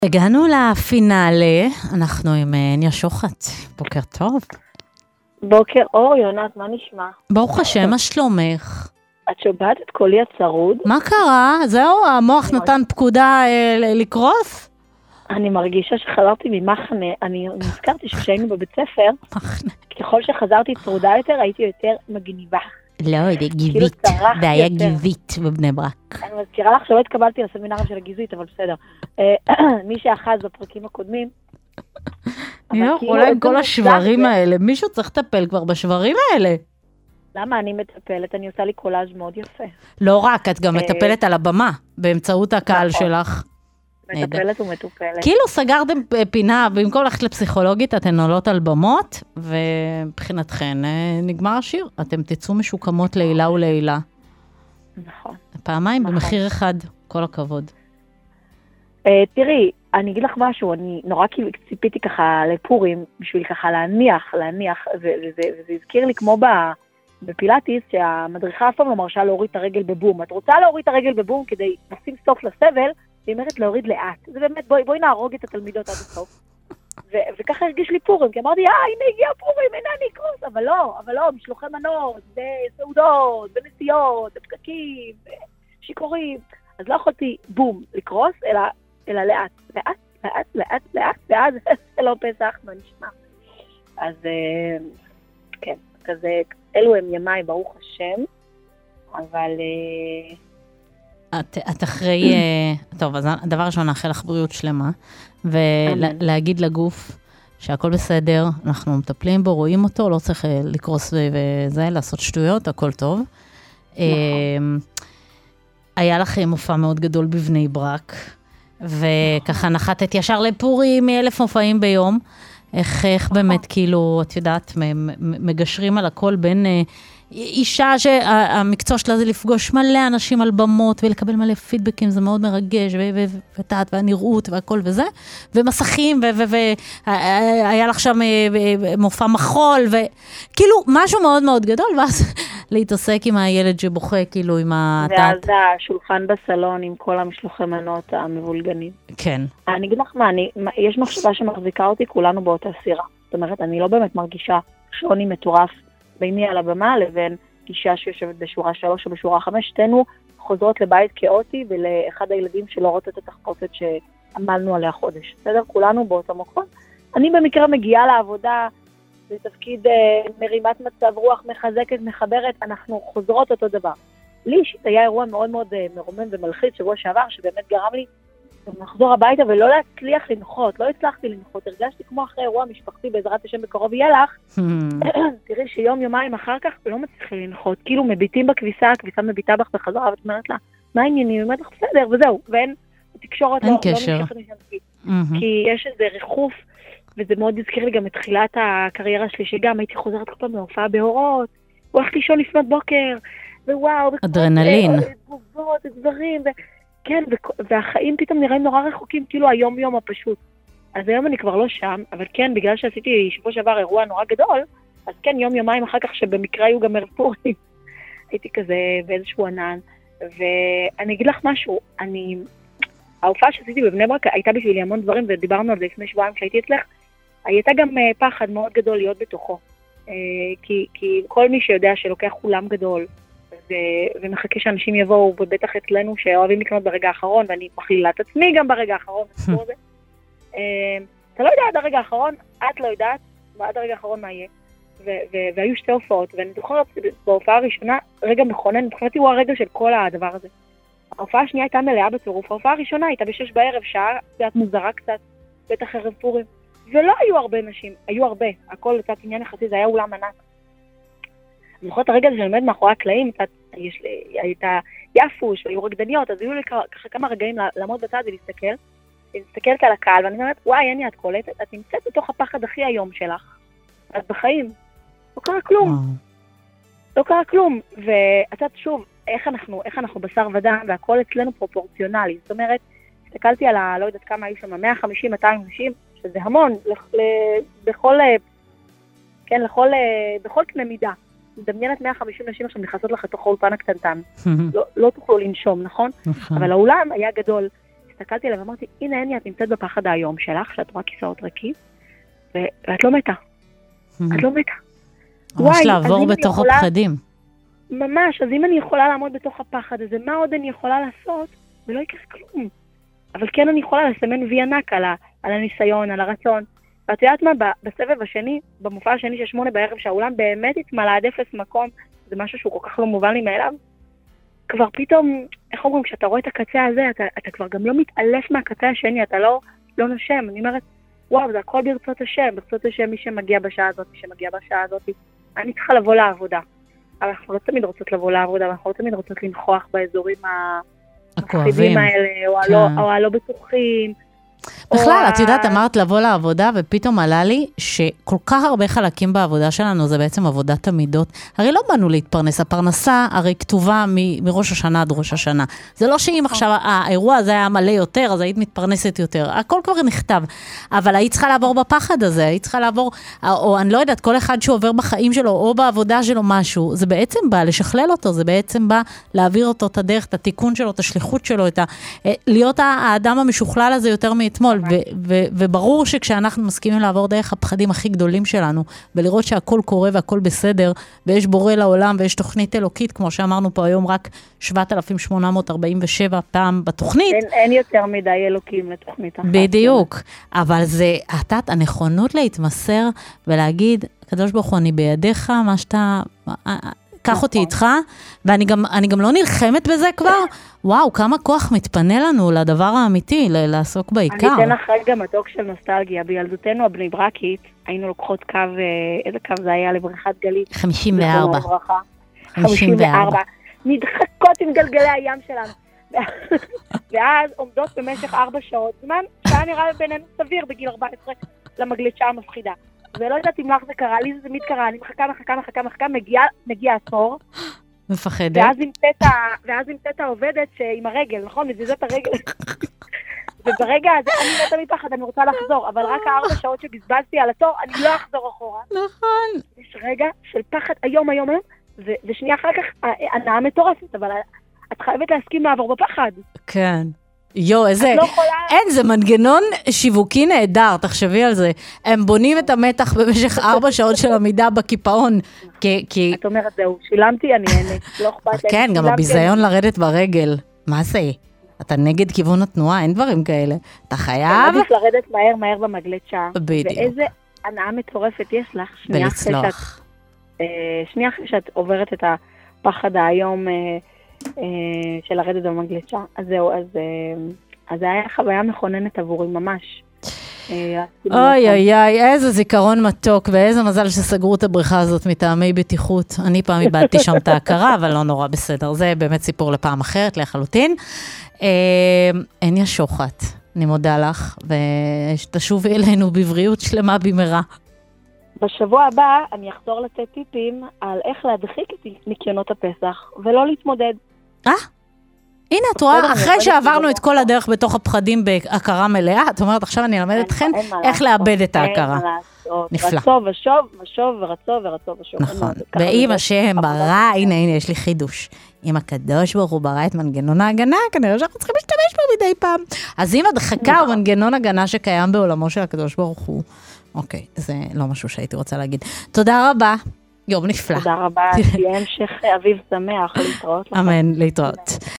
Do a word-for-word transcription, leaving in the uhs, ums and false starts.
הגענו לפינאלה, אנחנו עם ניה שוחט. בוקר טוב. בוקר אור, יונת, מה נשמע? ברוך השם, מה שלומך? את שומעת את קולי הצרוד? מה קרה? זהו, המוח נתן פקודה אה, לקרוס? אני מרגישה שחזרתי ממחנה, אני נזכרתי שכשהיינו בבית ספר, ככל שחזרתי צרודה יותר, הייתי יותר מגניבה. לא, זה גיבית, זה היה גיבית בבני ברק. אני מזכירה לך שלא התקבלתי לסמינרים של הגיזית, אבל בסדר. מי שאחז בפרקים הקודמים, אני לא יכולה עם כל השברים האלה, מישהו צריך לטפל כבר בשברים האלה. למה אני מטפלת? אני עושה לי קולאז' מאוד יפה. לא רק, את גם מטפלת על הבמה, באמצעות הקהל שלך. מטפלת ומטופלת. כאילו סגרתם פינה, במקום ללכת לפסיכולוגית, אתן עולות על במות, ובבחינתכן נגמר השיר. אתם תצאו משוקמות לילה ולילה. נכון. פעמיים במחיר אחד, כל הכבוד. תראי, אני אגיד לך משהו, אני נורא ציפיתי ככה לפורים, בשביל ככה להניח, להניח, וזה הזכיר לי כמו בפילאטיס, שהמדריכה אף פעם לא מרשה להוריד את הרגל בבום. את רוצה להוריד את הרגל בבום כדי לשים סוף לסבל, היא אומרת להוריד לאט. זה באמת, בואי, בואי נהרוג את התלמידות עד הסוף. ו- וככה הרגיש לי פורים, כי אמרתי, אה, הנה הגיע פורים, הנה אני אקרוס, אבל לא, אבל לא, משלוחי מנות, וסעודות, ונסיעות, ופקקים, ושיקורים. אז לא יכולתי בום לקרוס, אלא, אלא לאט, לאט, לאט, לאט, לאט, ואז זה לא פסח, מה נשמע. אז כן, כזה, אלו הם ימיי, ברוך השם, אבל... את, את אחרי, טוב, אז הדבר ראשון, נאחל לך בריאות שלמה, ולהגיד לגוף שהכל בסדר, אנחנו מטפלים בו, רואים אותו, לא צריך לקרוס וזה, לעשות שטויות, הכל טוב. היה לך מופע מאוד גדול בבני ברק, וככה נחתת ישר לפורים מאלף מופעים ביום, איך, איך באמת כאילו, את יודעת, מגשרים על הכל בין... אישה שהמקצוע שלה זה לפגוש מלא אנשים על במות, ולקבל מלא פידבקים, זה מאוד מרגש, ותעת, והנראות, והכל וזה, ומסכים, והיה לך שם מופע מחול, וכאילו, משהו מאוד מאוד גדול, ואז להתעסק עם הילד שבוכה, כאילו, עם התעת. ואז השולחן בסלון, עם כל המשלוחי מנות המבולגנים. כן. אני אגיד לך מה, יש מחשבה שמחזיקה אותי, כולנו באותה סירה. זאת אומרת, אני לא באמת מרגישה שוני מטורף, ביני על הבמה לבין אישה שיושבת בשורה שלוש או בשורה חמש, שתינו חוזרות לבית כאוטי ולאחד הילדים שלא רוצת את התחפושת שעמלנו עליה חודש. בסדר? כולנו באותו מקום. אני במקרה מגיעה לעבודה בתפקיד אה, מרימת מצב רוח, מחזקת, מחברת, אנחנו חוזרות אותו דבר. לי אישית היה אירוע מאוד מאוד אה, מרומם ומלחיץ שבוע שעבר, שבאמת גרם לי לחזור הביתה ולא להצליח לנחות, לא הצלחתי לנחות, הרגשתי כמו אחרי אירוע משפחתי בעזרת השם בקרוב יהיה לך, תראי שיום יומיים אחר כך לא מצליחים לנחות, כאילו מביטים בכביסה, הכביסה מביטה בך בחזרה, ואת אומרת לה, מה העניינים? היא אומרת לך בסדר, וזהו, ואין תקשורת, אין לא קשר. נמשכת משמתית, כי יש איזה ריחוף, וזה מאוד הזכיר לי גם את תחילת הקריירה שלי, שגם הייתי חוזרת כל פעם להופעה בהורות, והולכת לישון לפנות בוקר, ווואו, אדרנלין. תגובות, דברים, כן, והחיים פתאום נראים נורא רחוקים, כאילו היום-יום הפשוט. אז היום אני כבר לא שם, אבל כן, בגלל שעשיתי שבוע שעבר אירוע נורא גדול, אז כן, יום-יומיים אחר כך שבמקרה היו גם מרפורים, הייתי כזה באיזשהו ענן, ואני אגיד לך משהו, אני, ההופעה שעשיתי בבני ברק הייתה בשבילי המון דברים, ודיברנו על זה לפני שבועיים כשהייתי אצלך, הייתה גם פחד מאוד גדול להיות בתוכו, כי, כי כל מי שיודע שלוקח אולם גדול, ומחכה שאנשים יבואו, ובטח אצלנו שאוהבים לקנות ברגע האחרון, ואני מכלילה את עצמי גם ברגע האחרון. אתה לא יודע עד הרגע האחרון, את לא יודעת, ועד הרגע האחרון מה יהיה. והיו שתי הופעות, ואני זוכרת בהופעה הראשונה, רגע מכונן, מבחינתי הוא הרגע של כל הדבר הזה. ההופעה השנייה הייתה מלאה בצירוף, ההופעה הראשונה הייתה בשש בערב, שעה קצת מוזרה קצת, בטח ערב פורים, ולא היו הרבה נשים, היו הרבה, הכל קצת עניין יחסי, זה היה אולם ענק. אני זוכרת הרגע הזה שלמד מאחורי הקלעים, הייתה יפוש והיו רקדניות, אז היו לי ככה כמה רגעים לעמוד בצד ולהסתכל, להסתכלת על הקהל, ואני אומרת, וואי, אני את קולטת, את נמצאת בתוך הפחד הכי היום שלך, את בחיים, לא קרה כלום, לא קרה כלום, ואת יודעת שוב, איך אנחנו, איך אנחנו בשר ודם, והכל אצלנו פרופורציונלי, זאת אומרת, הסתכלתי על ה, לא יודעת כמה היו שם, מאה וחמישים מאתיים אנשים, שזה המון, בכל, כן, לכל, בכל קנה מידה, מדמיינת מאה וחמישים נשים עכשיו נכנסות לך לתוך האולפן הקטנטן. לא, לא תוכלו לנשום, נכון? אבל האולם היה גדול. הסתכלתי עליה ואמרתי, הנה, הנה, את נמצאת בפחד היום שלך, שאת רואה כיסאות ריקים, ואת לא מתה. את לא מתה. ממש לעבור בתוך הפחדים. ממש, אז אם אני יכולה לעמוד בתוך הפחד הזה, מה עוד אני יכולה לעשות? ולא יקרה כלום. אבל כן אני יכולה לסמן וי ענק על, ה, על הניסיון, על הרצון. ואת יודעת מה, בסבב השני, במופע השני של שמונה בערב, שהאולם באמת התמלא עד אפס מקום, זה משהו שהוא כל כך לא מובן לי מאליו, כבר פתאום, איך אומרים, כשאתה רואה את הקצה הזה, אתה, אתה כבר גם לא מתעלף מהקצה השני, אתה לא, לא נושם. אני אומרת, וואו, זה הכל ברצות השם, ברצות השם מי שמגיע בשעה הזאת, מי שמגיע בשעה הזאת, אני צריכה לבוא לעבודה. אבל אנחנו לא תמיד רוצות לבוא לעבודה, אנחנו לא תמיד רוצות לנחוח באזורים המפחידים האלה, או, כן. הלא, או הלא בטוחים. בכלל, את יודעת, אמרת לבוא לעבודה, ופתאום עלה לי שכל כך הרבה חלקים בעבודה שלנו, זה בעצם עבודת המידות. הרי לא באנו להתפרנס, הפרנסה הרי כתובה מ- מראש השנה עד ראש השנה. זה לא שאם עכשיו האירוע הזה היה מלא יותר, אז היית מתפרנסת יותר. הכל כבר נכתב. אבל היית צריכה לעבור בפחד הזה, היית צריכה לעבור, או אני לא יודעת, כל אחד שעובר בחיים שלו, או בעבודה שלו משהו, זה בעצם בא לשכלל אותו, זה בעצם בא להעביר אותו את הדרך, את התיקון שלו, את השליחות שלו, את ה- להיות האדם המשוכלל הזה יותר מאתמול. ו- ו- וברור שכשאנחנו מסכימים לעבור דרך הפחדים הכי גדולים שלנו, ולראות שהכל קורה והכל בסדר, ויש בורא לעולם ויש תוכנית אלוקית, כמו שאמרנו פה היום רק שבעת אלפים שמונה מאות ארבעים ושבע פעם בתוכנית. אין, אין יותר מדי אלוקים לתוכנית אחת. בדיוק, אבל זה, אתה, הנכונות להתמסר ולהגיד, הקדוש ברוך הוא, אני בידיך, מה שאתה, קח אותי איתך, ואני גם, אני גם לא נלחמת בזה כבר, וואו, כמה כוח מתפנה לנו לדבר האמיתי, לעסוק בעיקר. אני אתן לך רגע מתוק של נוסטלגיה, בילדותנו הבני ברקית, היינו לוקחות קו, איזה קו זה היה לבריכת גלית? חמישים וארבע. חמישים וארבע. נדחקות עם גלגלי הים שלנו. ואז עומדות במשך ארבע שעות, זמן שהיה נראה בינינו סביר בגיל ארבע עשרה למגלשה המפחידה. ולא יודעת אם לך זה קרה, לי זה תמיד קרה, אני מחכה, מחכה, מחכה, מחכה, מגיע, מגיע התור. מפחדת. ואז נמצאת העובדת שעם הרגל, נכון? מזיזת הרגל. וברגע הזה, אני לא תמיד פחד, אני רוצה לחזור, אבל רק הארבע שעות שבזבזתי על התור, אני לא אחזור אחורה. נכון. יש רגע של פחד היום, היום, היום, ושנייה אחר כך, הנאה מטורפת, אבל את חייבת להסכים לעבור בפחד. כן. יו, איזה, אין, זה מנגנון שיווקי נהדר, תחשבי על זה. הם בונים את המתח במשך ארבע שעות של עמידה בקיפאון. כי... את אומרת, זהו, שילמתי, אני אענה, לא אכפת. כן, גם הביזיון לרדת ברגל. מה זה? אתה נגד כיוון התנועה, אין דברים כאלה. אתה חייב... אתה לרדת מהר מהר במגלשה. בדיוק. ואיזה הנאה מטורפת יש לך. ולצלוח. שנייה אחרי שאת עוברת את הפחד היום... של לרדת במגלשה. אז זהו, אז, אז זה היה חוויה מכוננת עבורי ממש. אוי אוי אוי, איזה זיכרון מתוק, ואיזה מזל שסגרו את הבריכה הזאת מטעמי בטיחות. אני פעם איבדתי שם את ההכרה, אבל לא נורא בסדר. זה באמת סיפור לפעם אחרת, לחלוטין. אין יה שוחט, אני מודה לך, ושתשובי אלינו בבריאות שלמה במהרה. בשבוע הבא אני אחזור לתת טיפים על איך להדחיק את ניקיונות הפסח, ולא להתמודד. אה? הנה, את רואה, אחרי שעברנו את כל הדרך בתוך הפחדים בהכרה מלאה, את אומרת, עכשיו אני אלמד אתכן איך לאבד את ההכרה. נפלא. רצו ושוב, ושוב ורצו ורצו ושוב. נכון. ואם השם ברא, הנה, הנה, יש לי חידוש. אם הקדוש ברוך הוא ברא את מנגנון ההגנה, כנראה שאנחנו צריכים להשתמש בו מדי פעם. אז אם הדחקה הוא מנגנון הגנה שקיים בעולמו של הקדוש ברוך הוא, אוקיי, זה לא משהו שהייתי רוצה להגיד. תודה רבה. יום נפלא. תודה רבה. תהיה המשך אביב שמח, להתראות. אמן, להתראות.